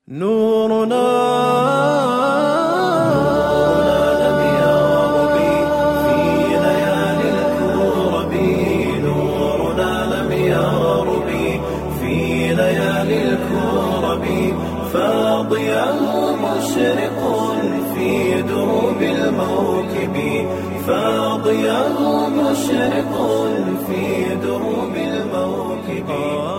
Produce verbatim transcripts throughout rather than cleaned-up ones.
نورنا لم يغرب في ليالي الكرب. نورنا لم يغرب في ليالي الكرب. فاضياه مشرق في دروب الموكب. فاضياه مشرق في دروب الموكب.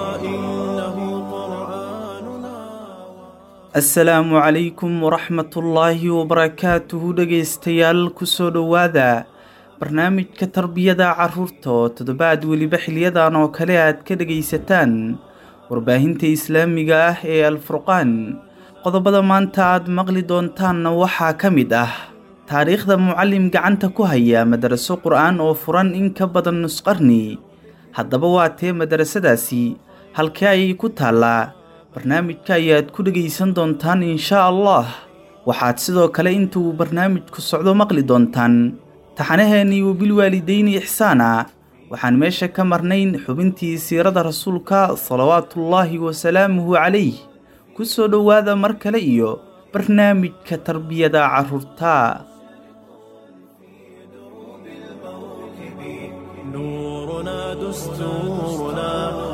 asalaamu calaykum waraxmatullaahi wabarakaatuhu dhegaystayaal kusoo dhowaada barnaamijka tarbiyada carruurta oo toddobaad weliba xiliyadan oo kale aad ka dhegaysataan warbaahinta islaamiga ah ee alfurqaan. qodobada maanta aad maqli doontaanna waxaa ka mid ah taariikhda mucallim gacanta ku haya madaraso qur'aan oo furan in ka badan nus qarni. haddaba waa tee madarasadaasi, halkee ayay ku taallaa? barnaamijka ayaad ku dhegaysan doontaan inshaa allah. waxaad sidoo kale inta uu barnaamijku socdo maqli doontaan taxanaheennii wabilwaalidayni ixsaana. waxaan meesha ka marnayn xubintii siirada rasuulka salawaatullaahi wasalaamuhu calayh. ku soo dhowaada mar kale iyo barnaamijka tarbiyada carruurta. نورنا دستورنا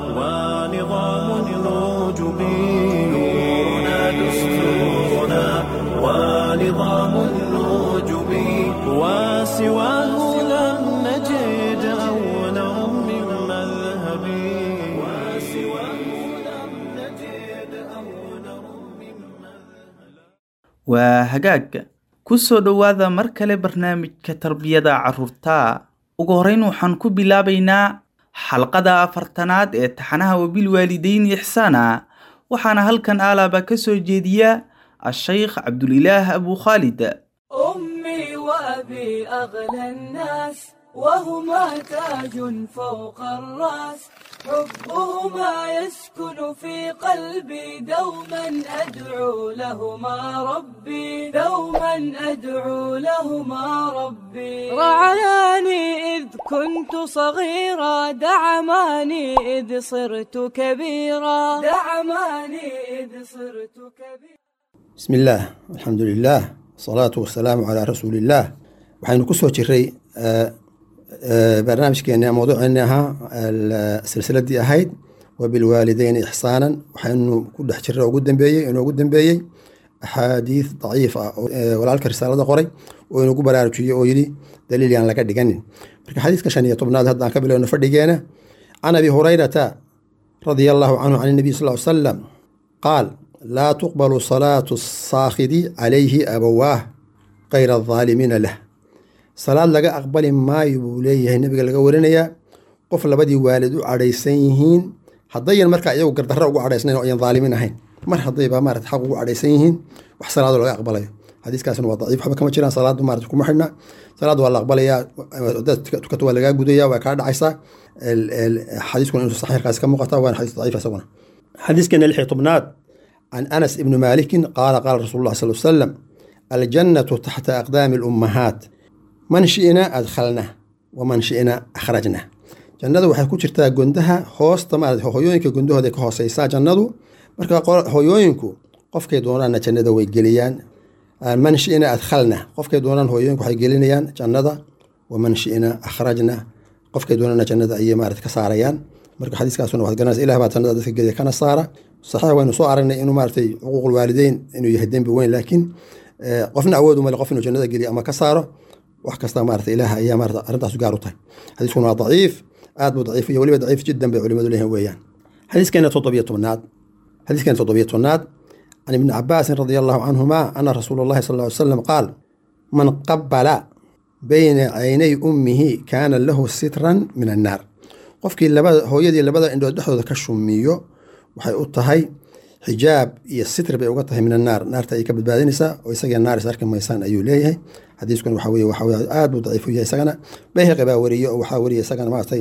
ونظام الوجب. نورنا دستورنا ونظام الوجب. وسواه لم نجد أولا من مذهب. وسواه لم نجد أولا من مذهب. waa hagaag ku soo dhowaada mar kale barnaamijka tarbiyada carruurta. ugu horrayn waxaan ku bilaabaynaa xalqada afartanaad ee taxanaha wabilwaalidayni ixsaana. waxaana halkan aalaaba ka soo jeediya ashaykh cabdulilaah abu khaalid. أمي وأبي أغلى الناس وهما تاج فوق الرأس. حبهما يسكن في قلبي دوما أدعو لهما ربي. دوما أدعو لهما ربي. رعاني إذ كنت صغيرا دعماني إذ صرت كبيرا. دعماني إذ صرت كبيرا. بسم الله الحمد لله الصلاة والسلام على رسول الله. waxaynu ku soo jiray barnaamijkeena mawduuceena silsiladii ahayd wabilwaalidayni ixsaanan. waxaynu ku dhex jiray ugu dambeeyey inoogu dambeeyey axaadiis daciif ah oo walaalka risaalada qoray oo inugu baraarujiyey oo yidhi daliil yaan laga dhiganin. marka xadiiska shan iyo tobnaad haddaan ka bilowno fadhigeena. can abi hurayrata radia allahu canhu can nabiy sal ly salam qaal laa tuqbalu salaatu saakhidi calayhi abawaah kayra adaalimiina lah. salaad laga aqbali maayo buu leeyahay nabiga laga warinayaa qof labadii waalid u cadhaysan yihiin haddayan markaa iyagu gardarro ugu cadhaysnayn oo ayan daalimin ahayn. mar haddayba maarata xaq ugu cadhaysan yihiin wax salaado laga aqbalayo. xadiiskaasna waa daciif, waxba kama jiraan. salaadu maarata kuma xidhna. salaad waa la aqbalayaa, dad tukato waa lagaa gudaya, waa kaa dhacaysaa. xadiiskuna inuu saxiixkaasi ka muuqata waana xadiis daciif isaguna. xadiiskeena lix iyo tobnaad can anas ibni maalikin qaala qaala rasuulu llah sal salam aljannatu taxta aqdaami lummahaat man shi'na adkhalna waman shi'na akhrajna. jannadu waxay ku jirtaa gondaha hoosta maarata hooyooyinka gondahooda ka hooseysaa jannadu. marka hooyooyinku qofkay doonaanna jannada way geliyaan. man shi'na adkhalna qofkay doonaan hooyooyinku waxay gelinayaan jannada. waman shi'na akhrajna qofkay doonaanna jannada ayay maarata ka saarayaan. marka xadiiskaasuna waxaad garanaysa ilah baa jannada dadka geliya kana saara. saxiix waynu soo aragnay inuu maaratay xuquuqul waalideyn inuu yahay dembi weyn, laakiin qofna awood umale qof inuu jannada geliyo ama ka saaro. wax kasta maarata ilaah ayaa maarata arrintaas gaar u tahay. xadiiskuna waa daciif, aad buu daciif iyo weliba daciif jiddan bay culimadu leeyihin weeyaan. xadiiskeena toddobiyo tobnaad xadiiskeena toddobiyo tobnaad can ibni cabaasin radia allahu canhuma ana rasuula allahi sal ly salam qaal man qabala bayna caynay ummihi kaana lahu sitran min annaar. qofkii labada hooyadii labada indhood dhexdooda ka shumiyo waxay u tahay xijaab iyo sitr bay uga tahay min annaar, naarta ay ka badbaadinaysaa oo isagii naar is arki maysaan ayuu leeyahay. xadiiskuna waxa weye waxa weye aad buu daciif u yahay. isagana bayhaqi baa weriye oo waxaa weriya isagana maaragtay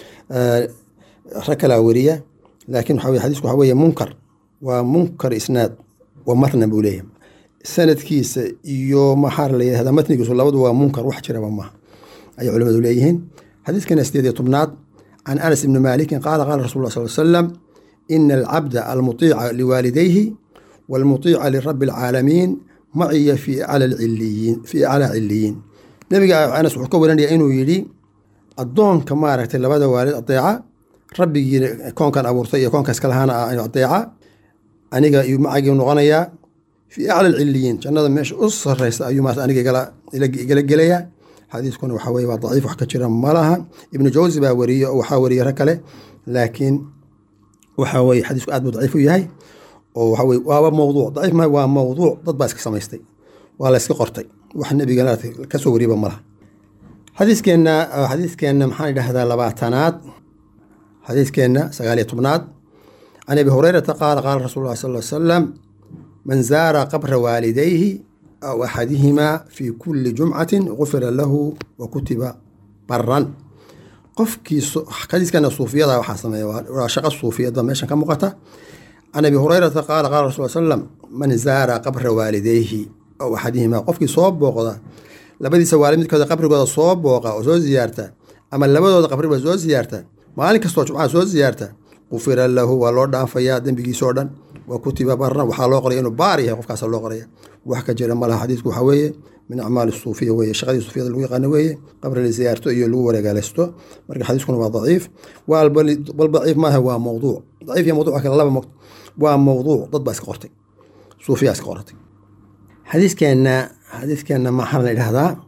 rag kalaa weriya, laakiin waxa weye xadiisku waxa weye munkar, waa munkar isnaad wa matna buu leeyahay. sanadkiisa iyo maxaa la yidhahdaa matnigiisu labadu waa munkar, wax jiraba maaha ayay culimadu leeyihiin. xadiiskana sideed iyo tobnaad can anas ibni maalikin qaala qaala rasul lah sal slam ina alcabda almutiica liwaalidayhi والمطيع لرب العالمين معي في أعلى العليين في أعلى عليين نبي أنا سبحانه وتعالى إنه يلي الضون كما رأيت اللي بدأ والد الطيعة ربي كون كان أبو رطية كون كسكلهانا الطيعة أنا جا معي ونغنيا في أعلى العليين كان هذا مش أصل الرئيس أيوم أنا جا إلى إلى جليا حديث كونه وحوي وضعيف وحكى شيء مالها ابن جوزي باوريه أو حاوريه ركله لكن وحوي حديث قاعد ضعيف وياي وحوي وهو موضوع ضعيف ما هو موضوع ضد باسك سميستي ولا اسك قرتي وحنا بيقالات كسوري بمرها حديث كنا حديث كنا محل هذا لبعتنات حديث كنا سقالي طبنات عن ابي هريره قال قال رسول الله صلى الله عليه وسلم من زار قبر والديه أو أحدهما في كل جمعة غفر له وكتب برا قفكي حديث كان الصوفية وحسن وشق الصوفية ده ماشي كم مقطع عن أبي هريرة قال قال رسول الله صلى الله عليه وسلم من زار قبر والديه أو أحدهما قفكي صوب وقضى لبدي سوالي مثل كذا قبر قضى صوب وقضى وزوج زيارته أما لبدي قبر وزوج زيارته ما عليك استوى جمعة زوج زيارته غفر له ولورد عن فيا دم بيجي سودان وكتب برا وحالو قرية إنه باري قف كاس الله قرية وحكى جرى مالها حديث وحويه من أعمال الصوفية وهي شغل الصوفية الويقة نوية قبل الزيارة يلو ولا جالسته مرة حديث كونه ضعيف والضعيف ما هو موضوع ضعيف يا موضوع أكل الله مكت وموضوع ضد بس قرتي صوفية سقرتي حديث كان حديث كان ما حرنا إلى هذا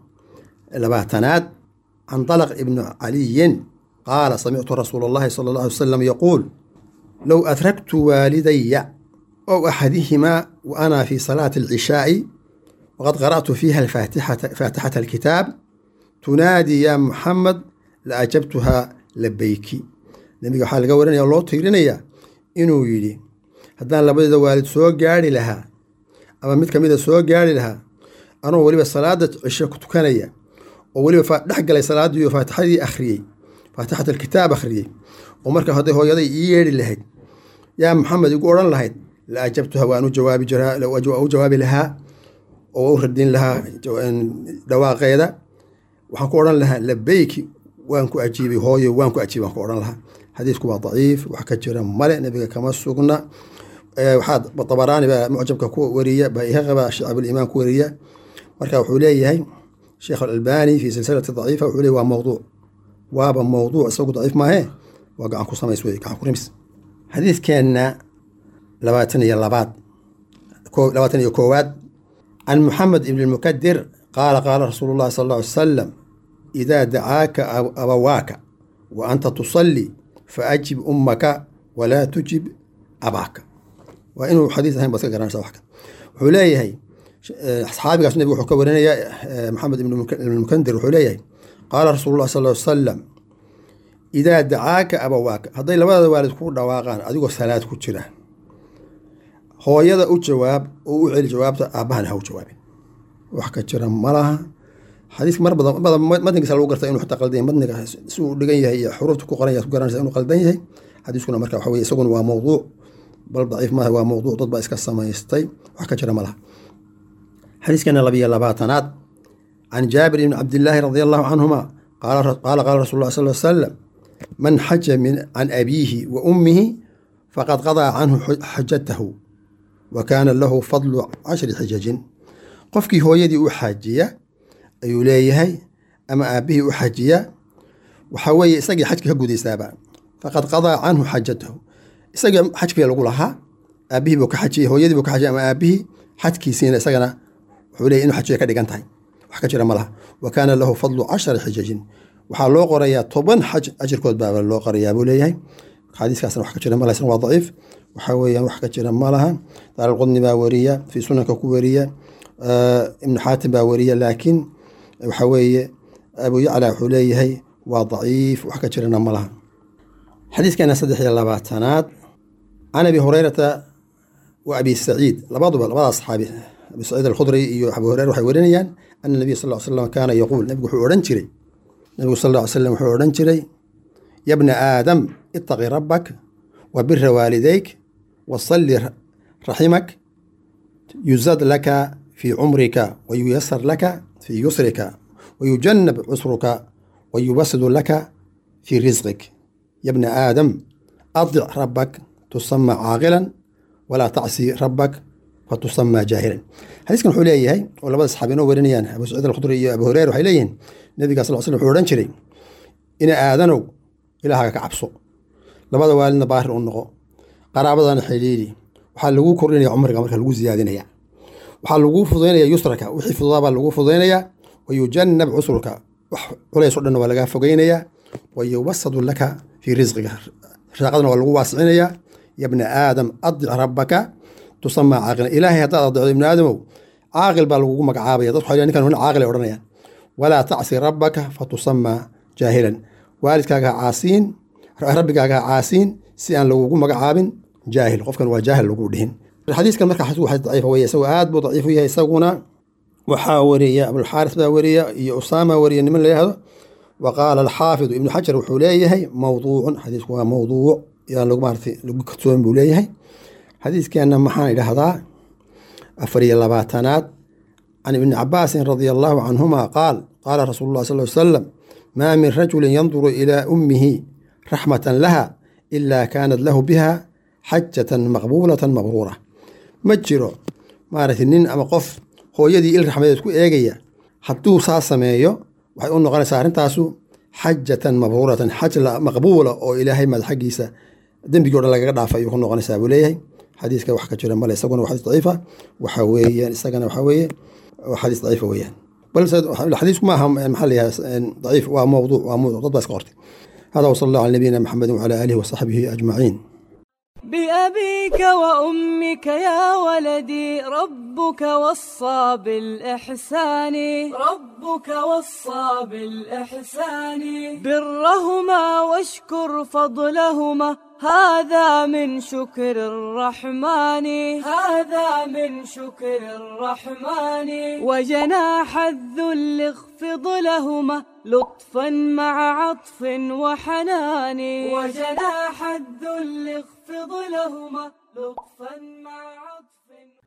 لبعتناد عن طلق ابن علي قال سمعت رسول الله صلى الله عليه وسلم يقول لو أتركت والدي أو أحدهما وأنا في صلاة العشاء وقد قرأت فيها الفاتحة فاتحة الكتاب تنادي يا محمد لأجبتها لبيك نبي حال قولنا يا الله تيرنا إنه يلي هذا لابد والد سوى جاري لها أما مت كمية سوى جاري لها أنا ولي بالصلاة عشاء كنت كنيا وولي بفاتح لي صلاة وفاتحة أخري فاتحة الكتاب أخري ومركز هذا هو يدي يري لهيد يا محمد يقولون لهيد لا أجبتها وأنا جوابي جرها لو أو جوابي لها أو ردين لها دواء غيره وحكورن لها لبيك وأنكو أجيبي هوي وأنكو أجيبي حكورن لها حديثكم ضعيف وحكى جرا ملأ نبي كما سوقنا وحاد بالطبراني معجبك كو ورية بيهغب شعب الإمام كورية مركز حوليه هي شيخ الألباني في سلسلة ضعيفة وحوليه وموضوع وابا موضوع سوق ضعيف ما هي وقع عنكو سما يسوي قع رمس حديث كان لباتني اللبات كو لباتني كواد عن محمد بن المكدر قال قال رسول الله صلى الله عليه وسلم إذا دعاك أبواك وأنت تصلي فأجب أمك ولا تجب أباك وإنه حديث هين بس قرأنا سواحك حليه هي أصحابي قاسوا نبي وحكوا يا محمد بن المكدر حليه قال رسول الله صلى الله عليه وسلم إذا دعاك أبواك هذا لبدا والد كو دواقان أديكو صلاة ku jira hooyada u jawaab oo u celi jawaabta aabahana ha u jawaabin wax ka jira malaha xadiis mar badan badan madniga lagu gartay inuu xataa qaldan madniga si uu dhigan yahay iyo xuruufta ku qoran yahay ku garanaysa inuu qaldan yahay xadiiskuna marka waxa weeye isaguna waa mawduuc bal daciif ma waa mawduuc dad ba iska samaystay wax ka jira malaha xadiiskana labiya labaatanaad عن جابر بن عبد الله رضي الله عنهما قال قال قال رسول الله صلى الله عليه وسلم من حج من عن أبيه وأمه فقد قضى عنه حجته وكان له فضل عشر حجج قفكي هو يدي أحاجية أيوليه أما أبيه أحاجية وحوي سقي حجك هجودي سابع فقد قضى عنه حجته سقي حجك يقولها أبيه بك حجي هو يدي بك حجي أما أبيه حجكي سين سقنا حولي إنه حجي كذا كنتاي وحكى ملها وكان له فضل عشر حجج وحال لو قريا طبعا حج أجر كود باب لو قريا بوليه حديث كاسر وحكى ملها سنة ضعيف وحوي وحكى ملها دار القطني باورية في سنة كوكورية آه ابن حاتم باورية لكن وحوي أبو يعلى حليه وضعيف وحكى ملها حديث كان صدح الله باتنات عن أبي هريرة وأبي سعيد لبعض بعض أصحابه أبي سعيد الخضري وأبو هريرة وحورينيان أن النبي صلى الله عليه وسلم كان يقول نبي حورنشري النبي صلى الله عليه وسلم حورنشري يا ابن آدم اتق ربك وبر والديك وصل رحمك يزاد لك في عمرك وييسر لك في يسرك ويجنب عسرك ويبسط لك في رزقك يا ابن آدم أطع ربك تسمى عاقلا ولا تعصي ربك fatusamaa jaahilan. xadiiskan wuxuu leeyahay oo labada saxaabi inoo warinayaan abu saciid alkhudri iyo abu hureyra waxay leeyihiin nabiga sal slam wuxuu odhan jiray ina aadanow ilaahaga ka cabso, labada waalidna baahir u noqo, qaraabadana xidhiidhi, waxaa lagu kordhinaya cumriga marka lagu siyaadinaya, waxaa lagu fudaynaya yusraka wixii fududaabaa lagu fudaynayaa, wayujanab cusrka wax culays o dhan waa lagaa fogeynayaa, wayuwasadu laka fii risqiga raaqadana waa lagu waasicinayaa. ya bna aadam adic rabbaka tusamaa caaqilan. ilaahay haddaad adeecdo ibni aadamow caaqil baa lagugu magacaabaya. dadku waxay ninkan nin caaqil ay odhanayaan. walaa tacsi rabbaka fatusamaa jaahilan. waalidkaaga ha caasiin, rabbigaaga ha caasiin si aan lagugu magacaabin jaahil. qofkan waa jaahil lagu dhihin. xadiiskan marka xadiis waa daciif weeye, isagoo aad buu daciif u yahay. isaguna waxaa wariya abulxaaris baa wariya iyo usaama wariya niman la yihahdo. wa qaala alxaafidu ibnu xajar wuxuu leeyahay mawduucun, xadiisku waa mawduuc yaan lagu maartay lagu kadsoomin buu leeyahay. xadiiskeenna maxaan idhahdaa afar iyo labaatanaad can ibni cabaasin radia allahu canhuma qaal qaala rasuulu llah sal ly salam maa min rajulin yanduru ilaa ummihi raxmatan laha ilaa kaanat lahu biha xajatan maqbuulatan mabruura. ma jiro maaragtay nin ama qof hooyadii il raxmadeed ku eegaya, hadduu saa sameeyo waxay u noqonaysaa arrintaasu xajatan mabruuratan, xaj maqbuula oo ilaahay mad xaggiisa dembigii o dhan lagaga dhaafa ayuu ku noqonaysaa buu leeyahay. xadiiska wax ka jira male, isaguna waa xadiis daciifa. waxa weeyaan isagana waxa weeye waa xadiis daciifa weeyaan, balse xadiisku maaha maxaa la yahay daciif, waa mawduuc, waa mawduuc dad baa iska qortay. hada wasala allahu ala nabiyina maxamedin wacala aalihi wasaxbihi ajmaciin. بأبيك وأمك يا ولدي ربك وصى بالإحسان ربك وصى بالإحسان برهما واشكر فضلهما هذا من شكر الرحمن هذا من شكر الرحمن وجناح الذل اخفض لهما لطفا مع عطف وحنان وجناح الذل اخفض لهما لطفا مع عطف.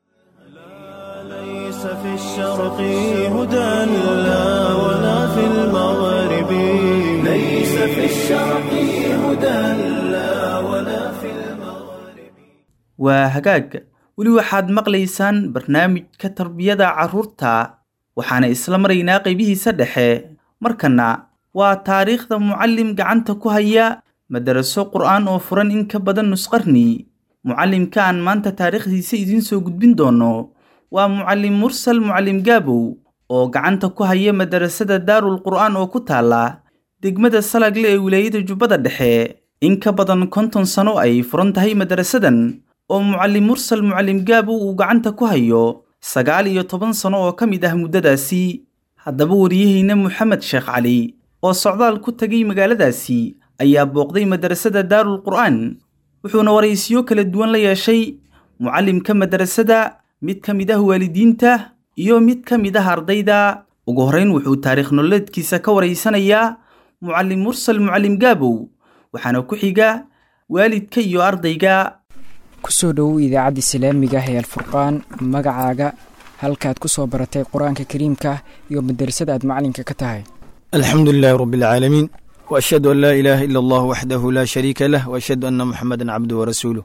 لا ليس في الشرق هدى لا ولا في المغرب ليس في الشرق هدى لا ولا في المغرب. waa hagaag weli waxaad maqlaysaan barnaamijka tarbiyada carruurta, waxaana isla maraynaa qaybihiisa dhexe. markana waa taariikhda mucallim gacanta ku haya madaraso qur'aan oo furan in ka badan nus qarni. mucallimka aan maanta taariikhdiisa idiin soo gudbin doono waa mucallim mursal mucallim gaabow oo gacanta ku haya madarasada daarul qur'aan oo ku taala degmada salagle ee wilaayada jubbada dhexe. in ka badan konton sano ay furan tahay madarasadan oo mucallim mursal mucallim gaabow uu gacanta ku hayo sagaal iyo toban sano oo ka mid ah muddadaasi. haddaba wariyaheyna moxamed sheekh cali oo socdaal ku tegay magaaladaasi ayaa booqday madarasada daarul qur'aan, wuxuuna waraysiyo kala duwan la yeeshay mucallimka madarasada, mid ka mid ah waalidiinta iyo mid ka mid ah ardayda. ugu horrayn wuxuu taariikh nololeedkiisa ka waraysanayaa mucallim mursal mucallim gaabow, waxaana ku xiga waalidka iyo ardayga. kusoo dhowow idaacadda islaamiga ah ee alfurqaan, magacaaga, halkaad ku soo baratay qur-aanka kariimka iyo madarasada aad macalinka ka tahay. alxamdu lilaahi rabbi alcaalamiin وأشهد أن لا إله إلا الله وحده لا شريك له وأشهد أن محمدا عبده ورسوله.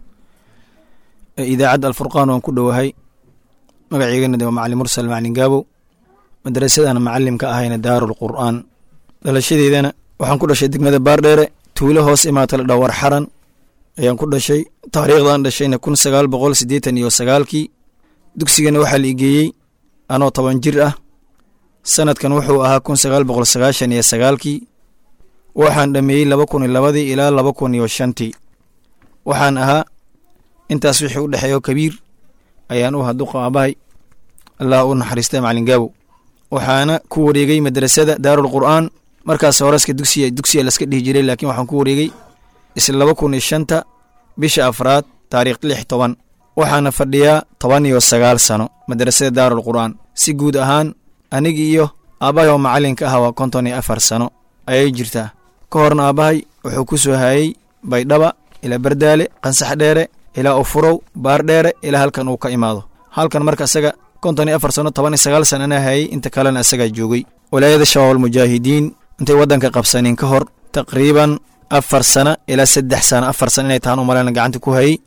إذا عد الفرقان وان كله وهي مقعيقنا دي ومعلم مرسل معلم قابو مدرسة معلم كأهينا دار القرآن دل الشيء ذينا وحن كل شيء دقنا دبار ديري توله هوس إما تلدور حرن أيان كل شيء تاريخ دان دشيء نكون سقال بقول سديتني وسقال كي دكسينا وحل إيجي أنا طبعا جرأة سنة كان وحو أها كون سقال بقول سقاشن يا سقال كي waxaan dhameeyey laba kun iyo labadii ilaa laba kun iyo shantii. waxaan ahaa intaas wixii u dhexeeyo kabiir ayaan u haduqa abahay allah u naxariistay macalin gaabo. waxaana ku wareegay madrasada daarul qur'aan, markaas horeska dugsiga dugsiga la iska dhihi jiray, laakiin waxaan ku wareegay isla laba kun iyo shanta bisha afraad taariikh lix iyo toban. waxaana fadhiyaa toban iyo sagaal sano madrasada daarul qur'aan. si guud ahaan aniga iyo abahay oo macalinka ah waa konton iyo afar sano ayay jirtaa. ka horna aabahay wuxuu ku soo hayay baydhaba ilaa bardaale, qansax dheere ilaa ufurow, baar dheere ilaa halkan uu ka imaado. halkan marka isaga konton iyo afar sano toban iyo sagaal sano ana hayay, inta kalena isagaa joogay. walaayada shabaab mujaahidiin intay waddanka qabsanin ka hor taqriiban afar sano ilaa saddex sano afar sano inay tahaan u maleyna gacanta ku hayay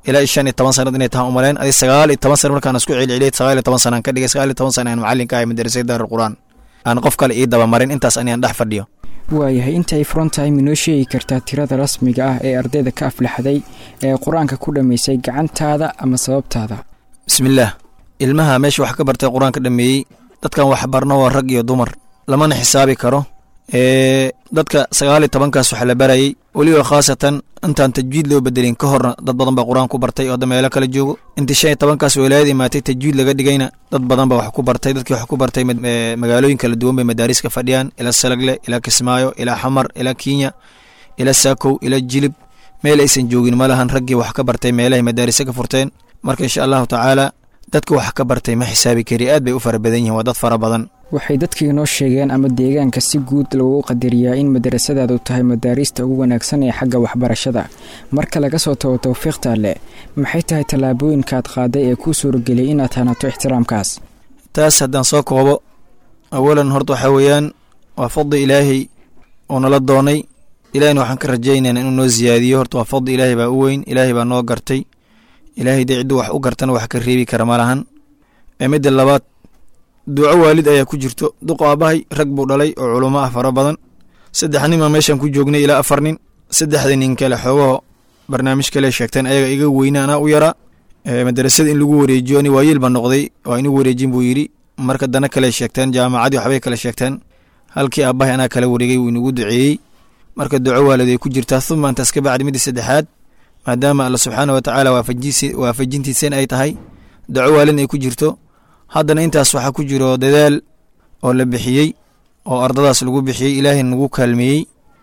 ilaa shan iyo toban sanad inay tahay umaleen adi sagaal iyo toban sano markaan isku celceliyay sagaal iyo toban sanaan ka dhigay sagaal iyo toban sano aan macallinka ahay madrasada Daarul Qur'aan aan qof kale ii daba marin intaas aniyaan dhex fadhiyo. waayahay intay furan tahay minoo sheegi kartaa tirada rasmiga ah ee ardayda ka aflaxday ee qur-aanka ku dhammaysay gacantaada ama sababtaada? bismillaah, ilmaha meesha wax ka bartay qur-aanka dhameeyey dadkan wax barno waa rag iyo dumar lamana xisaabi karo. ee dadka sagaal iyo tobankaas waxa la barayay weliba khaasatan intaan tajwiid loo bedelin ka horna dad badan baa qur-aan ku bartay oo meelo kala joogo. intii shan iyo tobankaas wilaayada imaatay tajwiid laga dhigayna dad badan baa wax ku bartay. dadkii wax ku bartay magaalooyin kala duwan bay madaaris ka fadhiyaan, ilaa Salagle, ilaa Kismaayo, ilaa Xamar, ilaa Kenya, ilaa Saakow, ilaa Jilib. meel aysan joogin malahan raggii wax ka bartay meelahay madaaris ka furteen. marka insha allahu tacaala dadka wax ka bartay ma xisaabi kari, aad bay u fara badan yihiin, waa dad fara badan. waxay dadkii noo sheegeen ama deegaanka si guud lagu qadariyaa in madrasadaadu tahay madaarista ugu wanaagsan ee xagga waxbarashada. marka laga soo tago tawfiiqta leh, maxay tahay tallaabooyinkaad qaaday ee kuu suurageliyay inaad hanato ixtiraamkaas? taas haddaan soo koobo, awalan horta waxaa weeyaan waa fadli ilaahay oo nala doonay. ilaahayna waxaan ka rajaynaynaa inuu noo siyaadiyo. horta waa fadli ilaahay baa u weyn, ilaahay baa noo gartay. ilaahay dee cidduu wax u gartana wax ka reebi kara ma lahan. ee midda labaad, duco waalid ayaa ku jirto. duqo aabbahay rag buu dhalay oo culummo ah fara badan. saddex nin baa meeshaan ku joognay ilaa afar nin. saddexda nin kale xoogaho barnaamij kale sheegteen ayaga iga weyna anaa u yaraa. madrasada in lagu wareejiyo ani waayeel baa noqday, waa inuu wareejin buu yidhi. marka dana kale sheegteen, jaamacadii waxbay kale sheegteen. halkii aabbahay anaa kala wareegay wuu inagu duceeyey. marka duco waalid ay ku jirtaa. uma intaas ka bacdi midda saddexaad, maadaama alla subxaana wa tacaala waafajintiiseen ay tahay, duco waalidna ay ku jirto. haddana intaas waxaa ku jiro dadaal oo la bixiyey oo ardadaas lagu bixiyey, ilaahayna nagu kaalmeeyey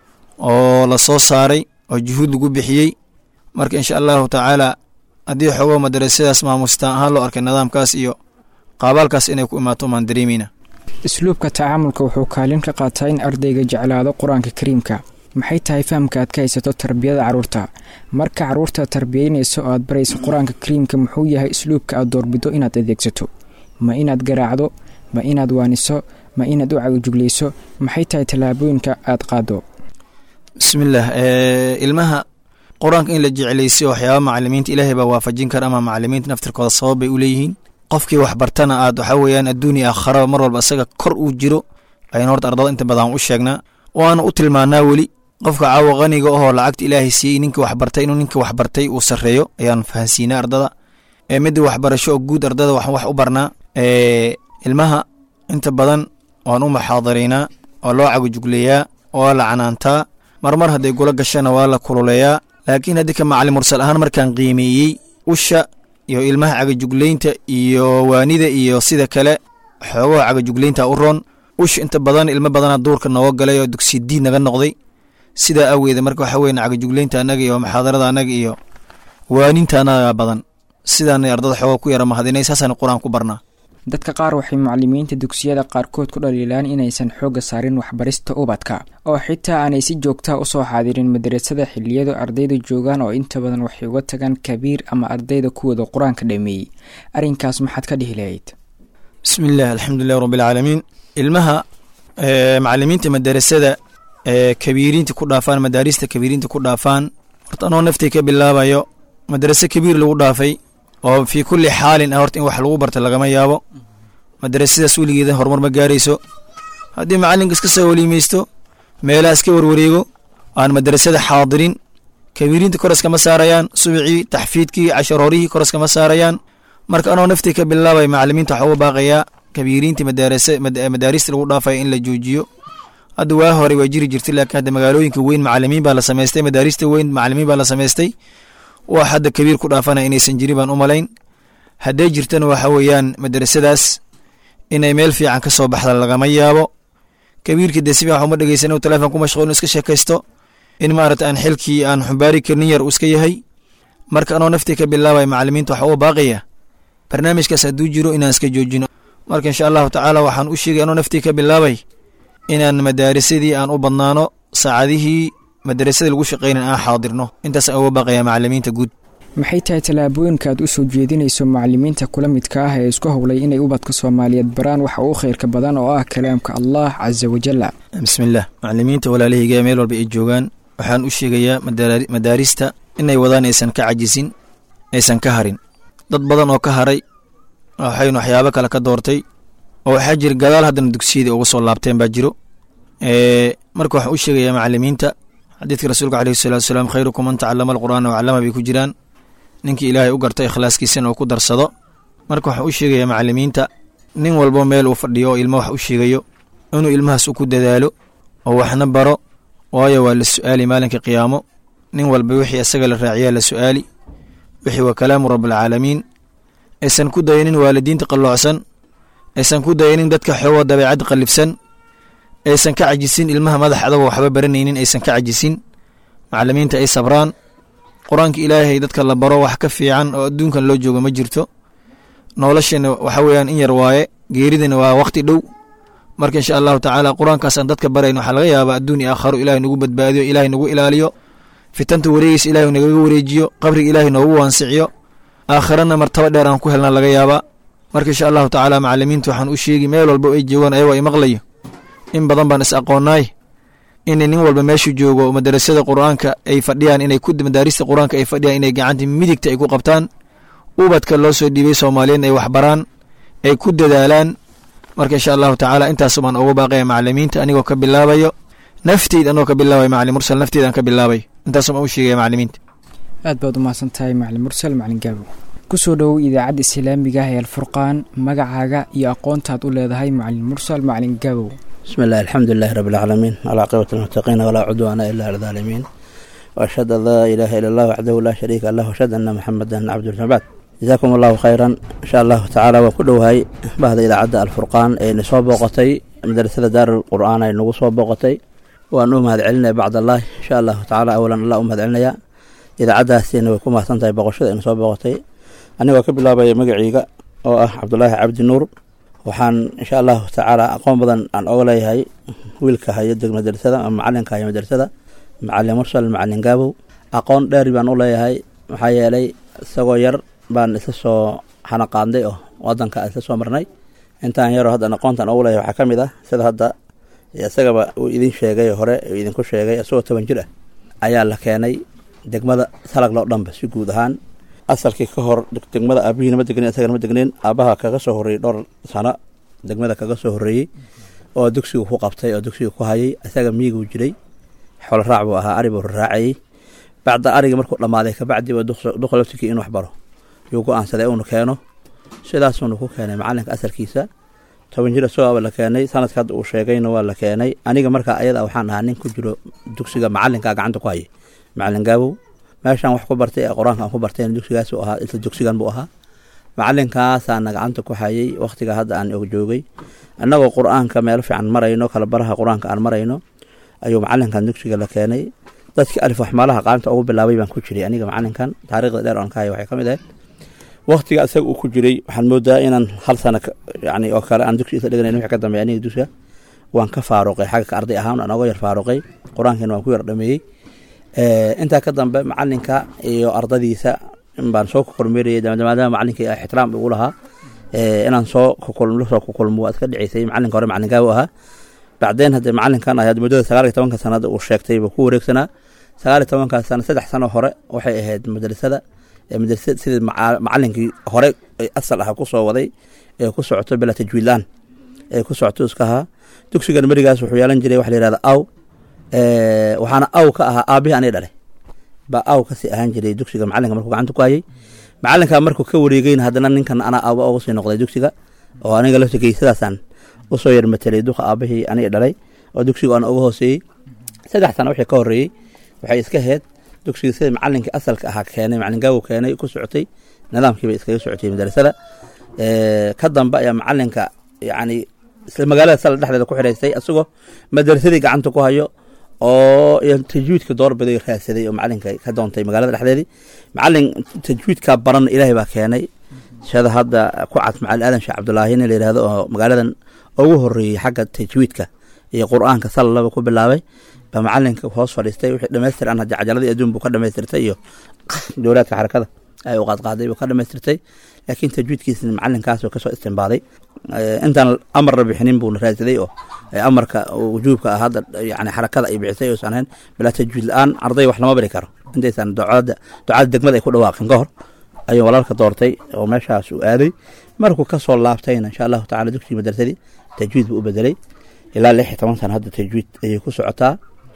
oo la soo saaray oo juhuud lagu bixiyey. marka insha allahu tacaala haddii xoogo madrasadaas maamustaan ahaan loo arkay nidaamkaas iyo qaabaalkaas inay ku imaato maan dareemayna. isluubka tacaamulka wuxuu kaalin ka qaataa in ardayga jeclaado qur-aanka kariimka. maxay tahay fahamka aad ka haysato tarbiyada carruurta? marka carruurta tarbiyaynayso oo aad barayso qur-aanka kariimka, muxuu yahay isluubka aad doorbido inaad adeegsato? ma inaad garaacdo, ma inaad waaniso, ma inaad u cagajuglayso? maxay tahay tallaabooyinka aad qaado? bismillaah, ilmaha qur-aanka in la jeclaysiyo waxyaaba macalimiinta ilaahay baa waafajin kara, ama macalimiinta naftirkooda sabab bay u leeyihiin. qofkii wax bartana aad waxaa weeyaan adduun iyo aakhiraba mar walba isaga kor uu jiro ayaan horta ardada inta badan u sheegnaa, waana u tilmaanaa. weli qofka caawa qaniga ahoo lacagta ilaahay siiyey ninkii wax bartay inuu ninkii wax bartay uu sarreeyo ayaan fahansiinaa ardada. ee midda waxbarasho oo guud ardada waxaan wax u barnaa. ilmaha inta badan waan u maxaadaraynaa, waa loo cagajugleeyaa, waa la canaantaa. marmar hadday gula gashana waa la kululeeyaa. laakiin haddii ka macalin mursal ahaan markaan qiimeeyey, usha iyo ilmaha cagajuglaynta iyo waanida iyo sida kale xoogaha cagajuglaynta u roon. usha inta badan ilmo badanaa duurka nooga galay oo dugsi diid naga noqday. sidaa awgeeda marka waxaa weyn cagajuglaynta annaga iyo maxaadarada annaga iyo waaninta annaga badan. sidaanay ardada xooga ku yara mahadinay, saasaan qur-aan ku barnaa. dadka qaar waxay macalimiinta dugsiyada qaarkood ku dhaliilaan inaysan xoogga saarin waxbarista ubadka, oo xitaa aanay si joogtaa usoo xaadirin madrasada xilliyadu ardayda joogaan, oo inta badan waxay uga tagaan kabiir ama ardayda kuwooda qur-aanka dhameeyey. arrinkaas maxaad ka dhihi lahayd? bismillaah, alxamdulilahi rabbilcaalamiin. ilmaha macalimiinta madarasada kabiiriinta ku dhaafaan, madaarista kabiiriinta ku dhaafaan, horta anoo naftay ka bilaabayo madrase kabiir lagu dhaafay oo fii kulli xaalin ah horta in wax lagu barta lagama yaabo. madrasadaas weligeeda horumar ma gaarayso haddii macalinka iska soo weliimaysto, meelaha iska warwareego, aan madrasada xaadirin. kabiiriinta kor iskama saarayaan, subicii taxfiidkii casharoorihii kor iskama saarayaan. marka anoo naftay ka bilaabay macalimiinta waxaa uga baaqayaa kabiiriinta madaarista lagu dhaafaya in la joojiyo. hadda waa hore waa jiri jirtay, laakiin hadda magaalooyinka weyn macalimiin baa la samaystay, madaarista weyn macalimiin baa la samaystay. wax hadda kabiir ku dhaafana inaysan jirin baan u malayn. hadday jirtana waxa weeyaan madrasadaas inay meel fiican ka soo baxda lagama yaabo. kabiirkii dee si fiican uma dhegeysan inuu telefoon ku mashquul iska sheekaysto, in maarata aan xilkii aan xumbaari karnin yar uu iska yahay. marka anoo naftii ka bilaabay macalimiinta waxa uga baaqaya barnaamijkaas hadduu jiro inaan iska joojino. marka insha allahu tacaala waxaan u sheegay anoo naftii ka bilaabay inaan madaarisadii aan u badnaano, saacadihii madrasada lagu shaqeynan aan xaadirno. intaas uga baaqaya macalimiinta guud. maxay tahay tallaabooyinka aad u soo jeedinayso macalimiinta kula midka ah ee isku howlay inay ubadka Soomaaliyeed baraan waxa uu khayrka badan oo ah kalaamka Allah Azza wa Jalla? bismillaah, macalimiinta walaalahayga meel walba ay joogaan waxaan u sheegayaa madaarista inay wadaan aysan ka cajisin, aysan ka harin. dad badan oo ka haray waxaynu waxyaabo kale ka doortay oo waxaa jira gadaal haddana dugsiyadii uga soo laabteen baa jiro. marka waxaan u sheegayaa macallimiinta xadiidka rasuulka calayhi salaatu wasalaam khayrukum man tacallama alqur'aana wacallama bay ku jiraan. ninkii ilaahay u garta ikhlaaskiisana uu ku darsado. marka waxaan u sheegayaa macallimiinta nin walbo meel uu fadhiyo oo ilmo wax u sheegayo inuu ilmahaas u ku dadaalo oo waxna baro, waayo waa la su'aali maalinka qiyaamo. nin walba wixii isaga la raaciyaa la su'aali. wixii waa kalaamu rabbilcaalamiin. aysan ku dayinin waalidiinta qalloocsan, aysan ku dayinin dadka xoogoo dabeecad qallifsan, aysan ka cajisin ilmaha madax adagoo waxba baranaynin, aysan ka cajisin. macallimiinta ay sabraan. qur-aanka ilaahay dadka la baro wax ka fiican oo adduunkan loo joogo ma jirto. noloshana waxa weeyaan in yar waaye, geeridana waa waqti dhow. marka insha allahu tacaala qur-aankaasaan dadka barayn waxaa laga yaabaa adduun iyo aakharo ilaahay nagu badbaadiyo, ilaahay nagu ilaaliyo, fitanta wareegeysa ilaahay nagaga wareejiyo, qabriga ilaahay noogu wansiciyo, aakhirana martaba dheer aan ku helnaa laga yaabaa. marka insha allahu tacaala macallimiinta waxaan u sheegi meel walba ay joogaan ayagoo ay maqlayo. in badan baan is aqoonaay inay nin walba meeshuu joogo madarasada qur-aanka ay fadhiyaan, inay ku madaarista qur-aanka ay fadhiyaan, inay gacanta midigta ay ku qabtaan. ubadka loo soo dhiibay soomaaliyeed ay waxbaraan, ay ku dadaalaan. marka insha allahu tacaala intaas baan ugu baaqaya macallimiinta anigoo ka bilaabayo nafteyd anoo ka bilaabay macallin mursal nafteydaan ka bilaabay. intaas baan u sheegaya macallimiinta. aad baad u mahadsan tahay macallin mursal. macallin gaabo, ku soo dhowow idaacadda islaamiga ah ee alfurqaan, magacaaga iyo aqoontaad u leedahay macallin mursal. macallin gaabo. بسم الله الحمد لله رب العالمين والعاقبة للمتقين ولا عدوان إلا على الظالمين وأشهد أن لا إله إلا الله وحده لا شريك له وأشهد أن محمدا عبده ورسوله. جزاكم الله خيرا إن شاء الله تعالى. وكله هاي بعد إلى عد الفرقان أي نصاب وقتي مدرسة دار القرآن أي نصاب وقتي وأنهم هذا علنا بعد الله إن شاء الله تعالى. أولا الله أم هذا علنا إذا عدا سين ويكون محسن طيب بقشة نصاب وقتي أنا وكب الله بي مقعيقة أو عبد الله عبد النور. waxaan insha allahu tacaala aqoon badan aan oga leeyahay wiilka hay-adda madrasada ama macalinka hay madrasada macallin mursal macallin gaabow. aqoon dheer baan u leeyahay maxaa yeelay isagoo yar baan isla soo xanaqaanday oo wadanka isla soo marnay. intaan yaroo hadda aqoontan ugu leeyahay waxaa ka mid ah sida hadda isagaba uu idin sheegay hore uu idinku sheegay isagoo toban jir ah ayaa la keenay degmada salag loo dhanba si guud ahaan. asalkii ka hor degmada aabihiina ma degnayn, isagana ma degnayn. aabaha kaga soo horreeyey dhowr sano degmada kaga soo horreeyey oo dugsigu ku qabtay oo dugsiga ku hayay. isaga miyiguu jiray, xoolo raac buu ahaa, ari buu raacayey. bacda ariga markuu dhammaaday kabacdi waa duqa laftikii in wax baro yuu go-aansaday uunu keeno. sidaasuunu ku keenay macallinka asalkiisa. toban jir isagoo la keenay, sanadka hadda uu sheegayna waa la keenay. aniga markaa ayada waxaan ahaa nin ku jiro dugsiga macallinkaa gacanta ku hayay macallin gaabow. meeshaan wax ku bartay ee qur-aanka aan ku bartayna dugsigaas uu ahaa, isla dugsigan buu ahaa. macallinkaasaana gacanta ku hayay wakhtiga hadda aan og joogay. annagoo qur-aanka meel fiican marayno, kala baraha qur-aanka aan marayno ayuu macallinkan dugsiga la keenay. dadkii alif waxmaalaha qaanta ugu bilaabay baan ku jiray aniga macallinkan. taariikhda dheer oon ka hayo waxay ka mid ahayd wakhtiga isaga uu ku jiray. waxaan moodaa inaan hal sano yani oo kale aan dugsi isla dhiganayn. wixii ka dambeeya aniga dugsiga waan ka faaruqay, xagga ka arday ahaan aan oga yar faaruqay. qur-aankiina waan ku yar dhameeyey. intaa ka dambe macallinka iyo ardadiisa in baan soo kormeerayay maadaama macallinka ixtiraam ugu lahaa inaan soo soo kukulmo waa iska dhicisay. macallinka hore macallin gaabow ahaa. bacdeen haddee macallinkan ahayd muddada sagaal iyo tobanka sanada uu sheegtay buu ku wareegsanaa. sagaal iyo tobankaas sano saddex sano hore waxay ahayd madrasada madrasada sidii macallinkii hore asal ah ku soo waday ee ku socoto bila tajwiidlaan ee ku socoto iska ahaa. dugsigan marigaas wuxuu yeelan jiray wax la yihahda aw waxaana aw ka ahaa aabihii aniga dhalay baa aw kasii ahaan jiray dugsiga macallinka markuu gacanta ku hayay. macallinka markuu ka wareegayna haddana ninkan anaa aaba uga sii noqday dugsiga oo aniga laftigay sidaasaan usoo yar matelay duqa aabihii aniga dhalay oo dugsiga aan uga hooseeyey. saddex sano wixii ka horreeyey waxay iska ahayd dugsiga sida macallinkii asalka ahaa keenay macallin gaabow keenay ku socotay nidaamkiiba iskaga socotay madrasada. ka dambe ayaa macallinka yacni isla magaalada sal dhexdeeda ku xiraystay asagoo madrasadii gacanta ku hayo oo tajwiidka doorbiday raadsaday oo macallinka ka doontay magaalada dhexdeedii. macallin tajwiidka baran ilaahay baa keenay. sida hadda ku cad macallin aadan sheekh cabdulaahi nin la yidhaahdo oo magaaladan ugu horreeyey xagga tajwiidka iyo qur-aanka sal laba ku bilaabay baa macallinka hoos fadhiistay. wixii dhammaystiran hadda cajaladii adduun buu ka dhammaystirtay iyo dowlaadka xarakada ay u qaadqaaday buu ka dhammaystirtay. laakiin tajwiidkiisna macallinkaasoo kasoo istinbaaday. intaan amarna bixinin buuna raadsaday oo amarka wujuubka ah hadda yani xarakada ay bixisay oosan ahayn bilaa tajwiid la-aan arday wax lama bari karo intaysan ducada ducada degmada ay ku dhawaaqin ka hor ayuu walaalka doortay oo meeshaas uu aaday markuu ka soo laabtayna insha allahu tacala dugsiga madrasadii tajwiid buu u bedelay ilaa lix iyo toban sana hadda tajwiid ayay ku socotaa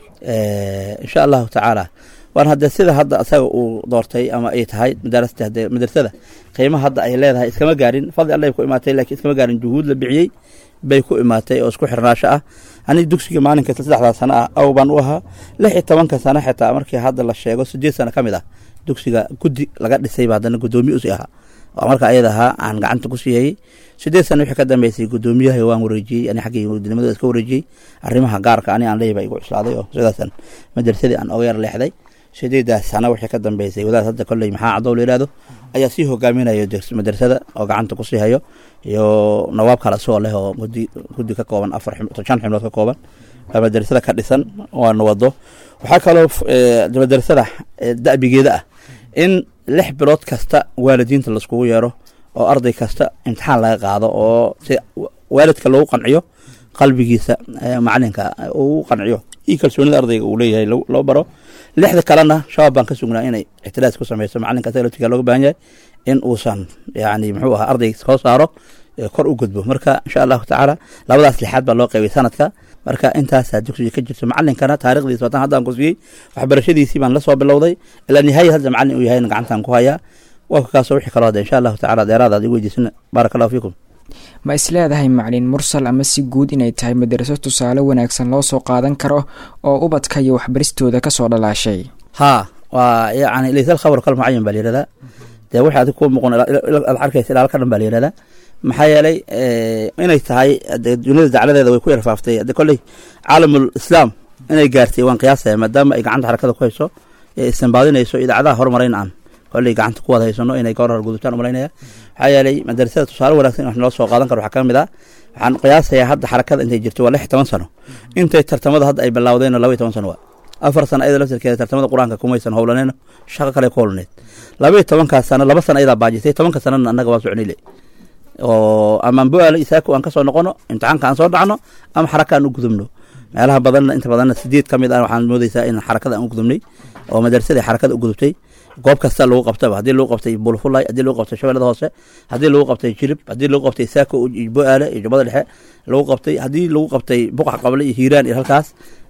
insha allahu tacaala waan hadda sida hadda asaga uu doortay ama ay tahay madarasta hadda madrasada qiimaha hadda ay leedahay iskama gaarin fadli Allah ku imaatay laakiin iskama gaarin juhuud la bixiyay bay ku imaatay oo isku xirnaasho ah ani dugsiga maalinka saddexda sano ah aw baan u ahaa lix iyo toban sano xitaa markii hadda la sheego siddeed sano kamid ah dugsiga guddi laga dhisay baadana gudoomiye u ahaa oo marka ayadaha aan gacanta ku siiyay siddeed sano wixii ka dambeysay gudoomiyaha waan wareejiyay ani xaqii gudnimada iska wareejiyay arrimaha gaarka ani aan leeyahay igu cuslaaday oo sidaasan madrasadii aan ogeer leexday sideedaas sano wixii ka dambeysay wadaad hadda kolley maxaa cadow leeyaado ayaa sii hogaaminaya madrasada oo gacanta ku sii hayo iyo nawaab kala soo leh oo guddi guddi ka kooban afar shan xubnood ka kooban madrasada ka dhisan oo wado waxaa kaloo madrasada da'bigeeda ah in lix bilood kasta waalidiinta la iskugu yeero oo arday kasta imtixaan laga qaado oo si waalidka loogu qanciyo qalbigiisa macalinka uu qanciyo iyo kalsoonida ardayga uu leeyahay loo baro lixda kalena shabaab baan ka sugnaa inay ixtiraas ku sameyso macalinka salatiga looga baahan yahay in uusan yani muxuu ahaa ardayga soo saaro kor u gudbo marka insha allahu tacaala labadaas lixaad baa loo qaybay sanadka marka intaasaa dugsiga ka jirto macalinkana taarikhdiisa wataan haddaan ku siiyey waxbarashadiisii baan la soo bilowday ilaa nihaaya hadda macalin uu yahayna gacantaan ku hayaa waa kaasoo wixii kaloo hadda insha allahu tacaala dheeraadaad i weydiisana baaraka allahu fiikum ma is leedahay macalin mursal ama si guud inay tahay madraso tusaale wanaagsan loo soo qaadan karo oo ubadka iyo waxbaristooda kasoo dhalaashay haa waa yani laysa alkhabar kal mucayan baa layihahdaa dee wixii adig ku muuqan ad arkaysa ilaal ka dhan baa layihahdaa maxaa yeelay inay tahay duniyada dacladeeda way ku yarfaaftay hadde kolley caalamul islaam inay gaartay waan qiyaasaya maadaama ay gacanta xarakada ku hayso ee istinbaadinayso idaacadaha horumarayn aan kolley gacanta ku wada haysano inay ka hor gudubtaan umalaynaya maxaa yeelay madrasada tusaale wanaagsan wax noo soo qaadan karo waxaa ka mid ah waxaan qiyaasayaa hadda xarakada intay jirto waa lix iyo toban sano intay tartamada hadda ay bilaawdeen laba iyo toban sano waa afar sano ayada laftirkeeda tartamada qur-aanka kumaysan howlaneen shaqo kale ku howlaneed laba iyo tobankaas sano laba sano ayadaa baajisay tobanka sanana annaga waa socnile oo ama buaala isaako aan kasoo noqono imtixaanka aan soo dhacno ama xaraka aan u gudubno meelaha badanna inta badanna sideed ka mid ah waxaan moodaysaa in xarakada aan u gudubnay oo madrasada xarakada u gudubtay goob kasta lagu qabtaba haddii lagu qabtay bulfulay haddii lagu qabtay shabeellada hoose haddii lagu qabtay jilib haddii lagu qabtay saako iyo buaale iyo jubbada dhexe lagu qabtay haddii lagu qabtay buqax qable iyo hiiraan iyo halkaas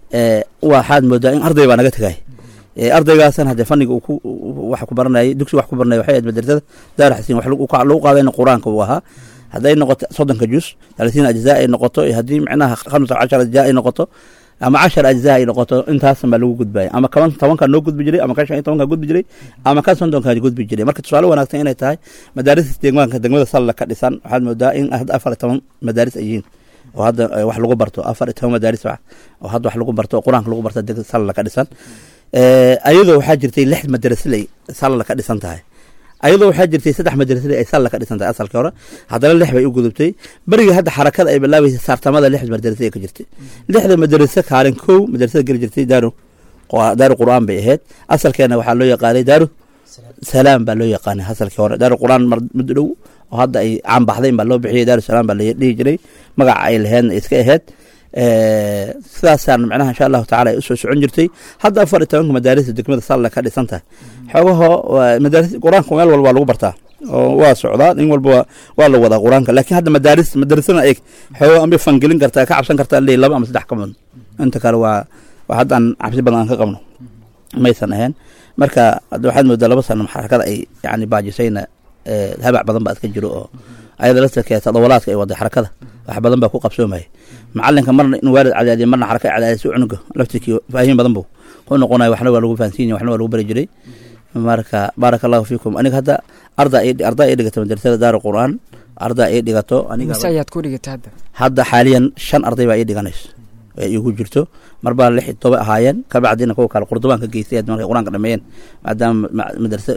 waxaad moodaa in arday baa naga tegay ardaygaasna hadee faniga wax ku baranayay dugsi wax ku baranayay waxay ahayd madrasada daar xasiin wax lagu qaadayna quraanka uu ahaa haday noqoto soddonka juz thalaathiin ajzaa ay noqoto haddii macnaha khamsa cashar ajzaa ay noqoto ama cashar ajzaa ay noqoto intaas ma lagu gudbay ama kaman tobanka noo gudbi jiray ama ka shan iyo tobanka gudbi jiray ama ka soddonka gudbi jiray marka tusaale wanaagsan inay tahay madaaris deegaanka degmada salla ka dhisan waxaad moodaa in hadda afar iyo toban madaaris ay yihiin oo hadda wax lagu barto afar iyo toban madaaris oo hadda wax lagu barto quraanka lagu barto degmada salla ka dhisan ayadoo waxaa jirtay lix madrasaley salla ka dhisan tahay ayadoo waxaa jirtay saddex madrasaley ay salla ka dhisan tahay asalkii hore haddana lix bay u gudubtay beriga hadda xarakada ay bilaabaysay saartamada lix madrasa ay ka jirtay lixda madrasa kaalin kow madrasada geli jirtay daaru daaru qur'aan bay ahayd asalkeena waxaa loo yaqaanay daaru salaam baa loo yaqaanay asalkii hore daaru qur'aan muddo dhow oo hadda ay caan baxdayn baa loo bixiyay daaru salaam baa la dhihi jiray magaca ay laheedna iska ahayd sidaasaan macnaha insha allahu tacala ay usoo socon jirtay hadda afar iyo tobanka madaarista degmada salla ka dhisan tahay xoogaho madaaris qur-aanka meel walba waa lagu bartaa oo waa socdaa in walba waa la wadaa qur-aanka laakiin hadda madaaris madarasana eeg xoogo amba fangelin kartaa ka cabsan kartaa leey laba ama saddex ka badan inta kale waa waa haddaan cabsi badan aan ka qabno maysan ahayn marka hadda waxaad moodaa laba sano xarakada ay yani baajisayna habac badan baa iska jiro oo ayada laftirkeeda tadawalaadka ay waday xarakada wax badan baa ku qabsoomaya macalinka marna in waalid cadaadiya marna xaraka cadaadisa cunuga laftirkii faahiin badan buu ku noqonaya waxna waa lagu fahansiinaya waxna waa lagu bari jiray marka baaraka allahu fiikum aniga hadda arday arday ay dhigato madrasada daaru qur'aan arday ay dhigato aniga mise ayaad ku dhigata hadda hadda xaaliyan shan arday baa ay dhiganayso ay igu jirto mar baa lix toba ahaayeen ka bacdina kuwa kale qurdubaan ka geystay markay quraanka dhameeyeen maadaama madrasa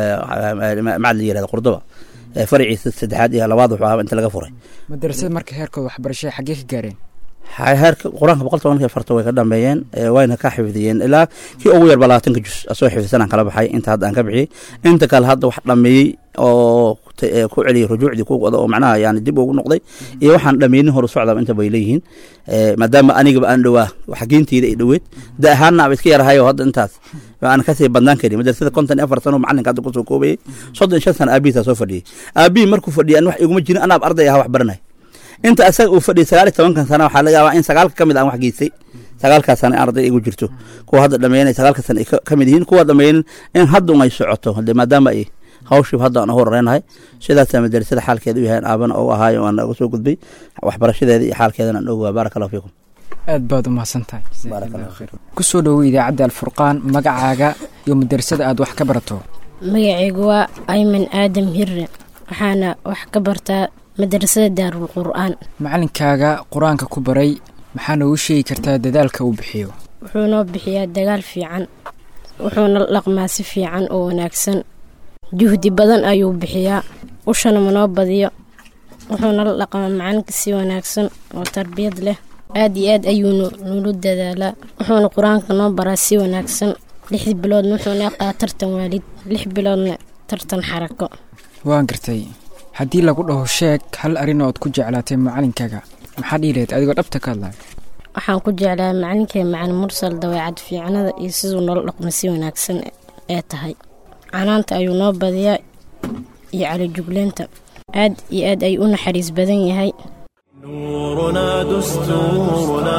macad la yirahdo qurduba farciisa saddexaad iyo labaad wuxuu ahaa inta laga furay madrasada marka heerkooda waxbarashada xaggee ka gaareen heerka qur-aanka boqol tobanka farta way ka dhameeyeen wayna ka xifdiyeen ilaa kii ugu yar labaatanka juz asoo xifdisanaan kala baxay inta hadda aan ka bixiyey inta kale hadda wax dhameeyey oo ku celiyay rujuucdii ku wada oo macnaha yani dib ugu noqday iyo waxaan dhameynin hor u socdaa inta bay leeyihiin maadaama anigaba aan dhawaa xaqiintiida ay dhaweed da ahaanna abad ka yarahay oo hadda intaas aan ka sii badnaan karin madrasada konton iyo afar sano macalinka hadda kusoo koobayay soddon iyo shan sano aabihiisa soo fadhiyey aabihii markuu fadhiyay aan wax iguma jirin anaab arday ah wax baranay inta asaga uu fadhiyay sagaal iyo tobankan sano waxaa laga yaabaa in sagaalka ka mid aan wax geystay sagaalkaas sano arday igu jirto kuwa hadda dhameeyay sagaalka sano ay ka mid yihiin kuwa dhameeyay in hadda ay socoto maadaama ay hawshii hadda aan horeynahay sidaas madrasada xaalkeedu yahay aabana oo ahaay oo aan uga soo gudbay waxbarashadeeda iyo xaalkeedana aan ogaa barakallahu fiikum aad baad u mahadsantahay ku soo dhawow idaacadda alfurqaan magacaaga iyo madrasada aad wax ka barato magacaygu waa ayman aadam hirre waxaana wax ka bartaa madrasada daarul qur'aan macalinkaaga qur-aanka ku baray maxaa noogu sheegi kartaa dadaalka uu bixiyo wuxuu noo bixiyaa dagaal fiican wuxuuna dhaqmaa si fiican oo wanaagsan juhdi badan ayuu bixiyaa ushana manoo badiyo wuxuuna la dhaqmaa macalinka si wanaagsan oo tarbiyad leh aad iyo aad ayuu nulu dadaalaa wuxuuna qur-aanka noo baraa si wanaagsan lixdii biloodna wuxuuna qaa tartan waalid lix biloodna tartan xarako waan gartay haddii lagu dhaho sheeg hal arrin ood ku jeclaatay macalinkaaga maxaa dhihi lahayd adigoo dhabta ka hadlaya waxaan ku jeclaa macalinkay macalin mursal daweecad fiicanada iyo siduu noola dhaqma si wanaagsan ee tahay canaanta ayuu noo badiyaa iyo calojugleenta aad iyo aad ayuu u naxariis badan yahay نورنا دستورنا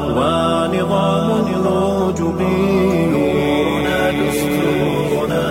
ونظام الوجبي نورنا دستورنا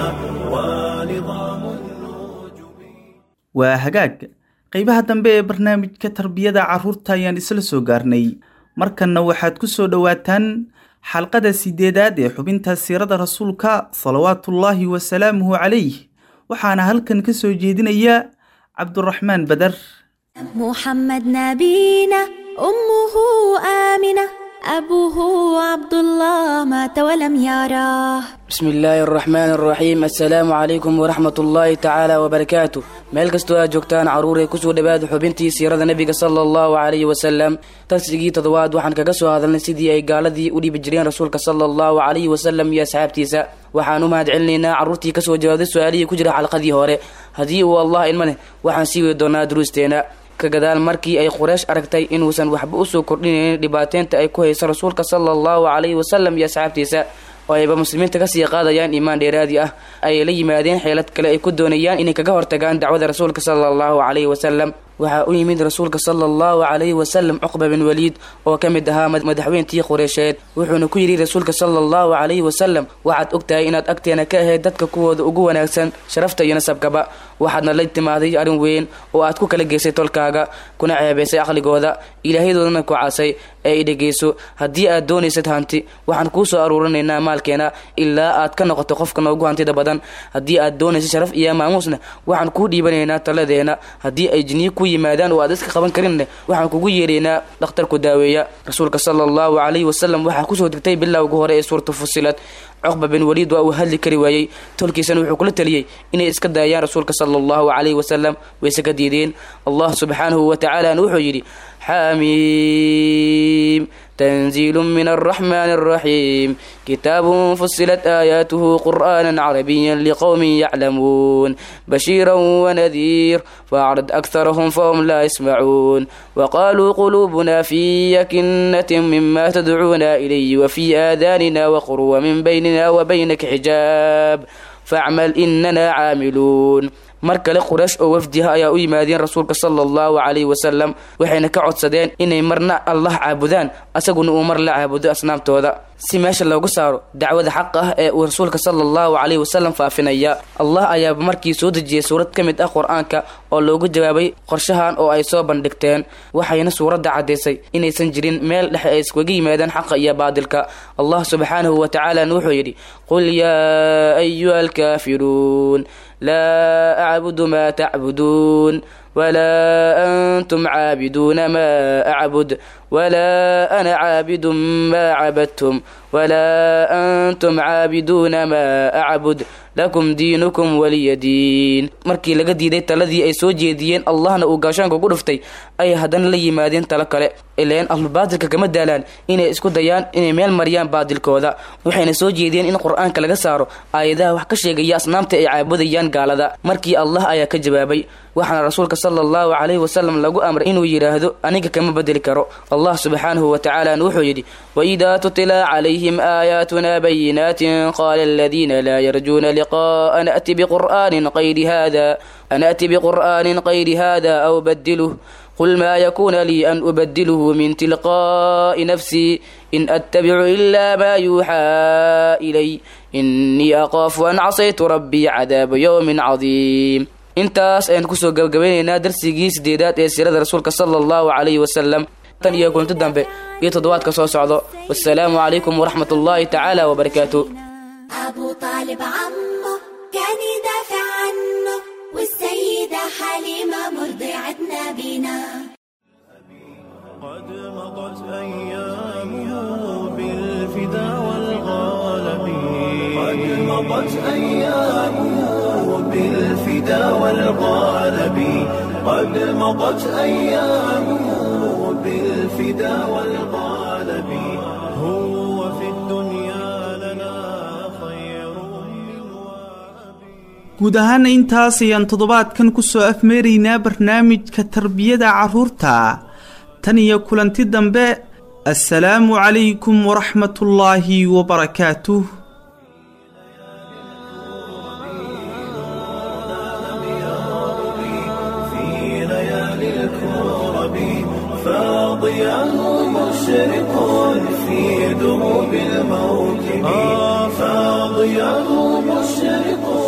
ونظام الوجبي waa hagaag qaybaha dambe ee barnaamijka tarbiyada carruurta ayaan isla soo gaarnay markanna waxaad ku soo dhowaataan xalqada sideedaad ee xubinta siirada rasuulka salawaatullaahi wasalaamuhu calayh waxaana halkan ka soo jeedinaya cabduraxmaan badar محمد نبينا أمه آمنة أبوه عبد الله مات ولم يراه. بسم الله الرحمن الرحيم. السلام عليكم ورحمة الله تعالى وبركاته. meel kastoo aad joogtaan caruurey kusoo dhawaada xubintii siirada nabiga sala allahu calayhi wasalam darsigii toddobaad waxaan kaga soo hadalnay sidii ay gaaladii u dhibi jireen rasuulka sala allahu calayhi wasalam iyo asxaabtiisa waxaan u mahad celinaynaa carruurtii kasoo jawaabday su-aalihii ku jira xalqadii hore haddii uu allah ilma leh waxaan sii wadi doonaa duruusteena ka gadaal markii ay quraysh aragtay inuusan waxba usoo kordhinaynin dhibaateynta ay ku hayso rasuulka sala allahu calayhi wasalam iyo asxaabtiisa oo ayba muslimiinta kasii qaadayaan iimaan dheeraadi ah ayay la yimaadeen xeelad kale ay ku doonayaan inay kaga hortagaan dacwada rasuulka sala allahu calayhi wasalam waxaa u yimid rasuulka sala allahu calayhi wasalam cuqba bin waliid oo ka mid ahaa madaxweyntii qureysheed wuxuuna ku yidhi rasuulka sala allahu calayhi wasalam waxaad ogtahay inaad agteena ka ahayd dadka kuwooda ugu wanaagsan sharafta iyo nasabkaba waxaadna la timaaday arrin weyn oo aad ku kala geysay tolkaaga kuna ceebaysay aqligooda ilaahyadoodana ku caasay ee i dhegeyso haddii aad doonaysad hanti waxaan kuu soo aruurinaynaa maalkeena ilaa aad ka noqoto qofka noogu hantida badan haddii aad doonaysad sharaf iyo maamuusna waxaan kuu dhiibanaynaa taladeena haddii ay jiniyo ku yimaadaan oo aad iska qaban karinne waxaan kugu yeeraynaa dhakhtarku daaweeya rasuulka sala allahu calayhi wasalam waxaa kusoo degtay bilowga hore ee suurta fusilad cuqba bin waliid waa uu hadli kari waayey tolkiisana wuxuu kula taliyey inay iska daayaan rasuulka sala allahu calayhi wasalam wayse ka diideen allah subxaanahu watacaalana wuxuu yidhi حميم تنزيل من الرحمن الرحيم كتاب فصلت آياته قرآنا عربيا لقوم يعلمون بشيرا ونذير فأعرض أكثرهم فهم لا يسمعون وقالوا قلوبنا في أكنة مما تدعونا إليه وفي آذاننا وقر ومن بيننا وبينك حجاب فاعمل إننا عاملون mar kale quraysh oo wafdiha ayaa u yimaadeen rasuulka sala allahu calayhi wasalam waxayna ka codsadeen inay marna allah caabudaan asaguna uu mar la caabudo asnaamtooda si meesha loogu saaro dacwada xaqa ah ee uu rasuulka sala allahu calayhi wasalam faafinaya allah ayaaba markii soo dejiyey suurad ka mid ah qur-aanka oo loogu jawaabay qorshahan oo ay soo bandhigteen waxayna suuradda caddaysay inaysan jirin meel dhexe ay iskaga yimaadaan xaqa iyo baadilka allah subxaanahu watacaalana wuxuu yidhi qul yaa ayuha alkaafiruun لا أعبد ما تعبدون ولا أنتم عابدون ما أعبد ولا أنا عابد ما عبدتم ولا أنتم عابدون ما أعبد lakum diinukum waliya diin. markii laga diiday taladii ay soo jeediyeen allahna uu gaashaanka ugu dhuftay ay haddana la yimaadeen talo kale. ileen ahlulbaatilka kama daalaan inay isku dayaan inay meel mariyaan baadilkooda. waxayna soo jeediyeen in qur-aanka laga saaro aayadaha wax ka sheegaya asnaamta ay caabudayaan gaalada. markii allah ayaa ka jawaabay, waxaana rasuulka sala allahu calayhi wasalam lagu amray inuu yidhaahdo aniga kama bedeli karo. allah subxaanahu watacaala wuxuu yidhi, waidaa tutila calayhim aayaatuna bayinaatin qaala aladiina laa yarjuuna liqaa'a na'ti biqur'aanin qayri haada ana'ti biqur'aanin qayri haada aw badiluh قل ما يكون لي أن أبدله من تلقاء نفسي إن أتبع إلا ما يوحى إلي إني أخاف أن عصيت ربي عذاب يوم عظيم. intaas ayaan kusoo gabagabaynaynaa darsigii sideedaad ee siirada rasuulka sala allahu calayhi wasalam. tan iyo kulanti dambe iyo toddobaadka soo socdo. wassalaamu calaykum waraxmat ullaahi tacaala wabarakaatu. أبو طالب عمه كان يدافع عنه والسيدة حليمة مرضعة نبينا. قد مضت أيامه بالفدا والغالب قد مضت أيامه بالفدا والغالب قد مضت أيامه بالفدا والغالب هو في الدنيا لنا خير من وأبي. guud ahaana intaas ayaan toddobaadkan ku soo afmeeraynaa barnaamijka tarbiyada carruurta. tan iyo kulanti dambe, assalaamu calaykum waraxmatullaahi wabarakaatuh. فاضياه مشرق في دروب الموكب فاضياه مشرق